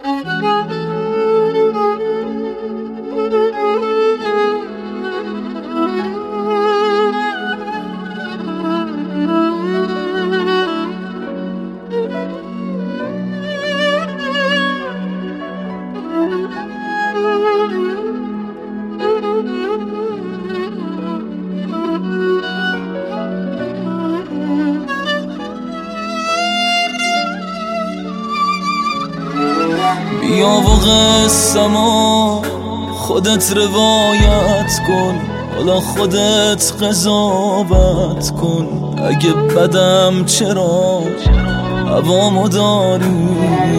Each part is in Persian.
بیا و قصه‌مو خودت روایت کن، حالا خودت قضاوت کن. اگه بدم چرا هوامو داری،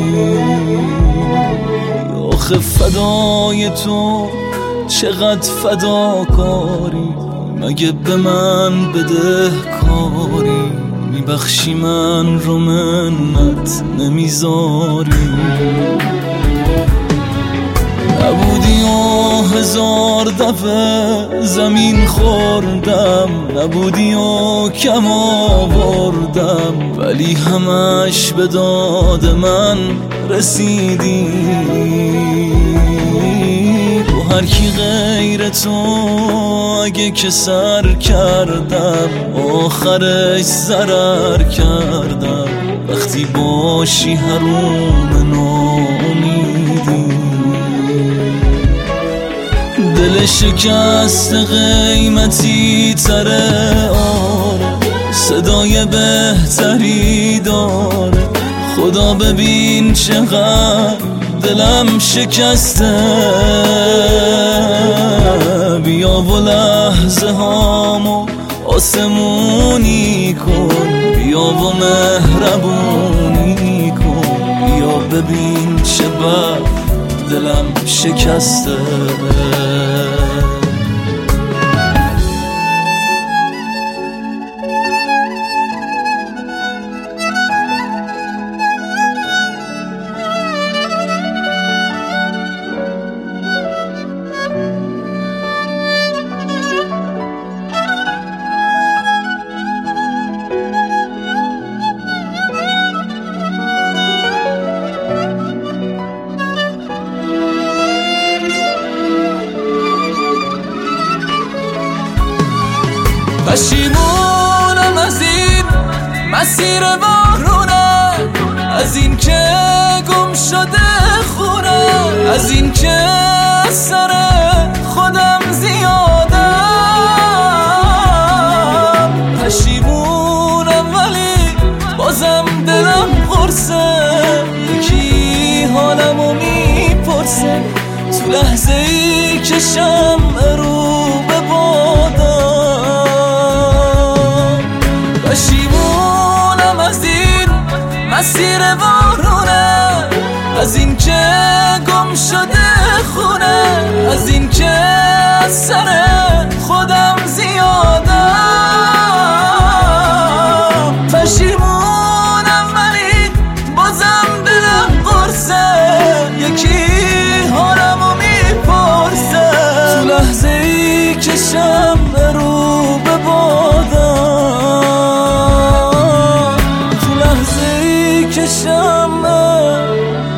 آخه فدای تو چقدر فداکاری. مگه به من بده کاری، میبخشی من رو منت نمیذاری. نبودی و هزار دفعه زمین خوردم، نبودی و کم آوردم، ولی همش به داد من رسیدی. با هر کی غیر تو اگه که سر کردم، آخرش ضرر کردم. وقتی باشی حروم ناامیدی، دل شکست قیمتی تره، آره صدای بهتری داره. خدا ببین چقدر دلم شکسته. بیا و لحظه هامو آسمونی کن، بیا و مهربونی کن. بیا ببین چقدر دلم شکسته. پشیمونم از این مسیر بارونه، از این که گم شده خونه، از این که سر خودم زیادم. پشیمونم ولی بازم دلم قرصه، یکی حالمو میپرسه تو لحظه ای که شمع رو به بادم. پشیمونم از این مسیر وارونه، از این که گم شده خونه، از این که از سر خودم زیادم. پشیمونم ولی بازم دلم قرصه، یکی حالمو میپرسه تو لحظه ای که شمع رو به بادم، تو لحظه ای که شمع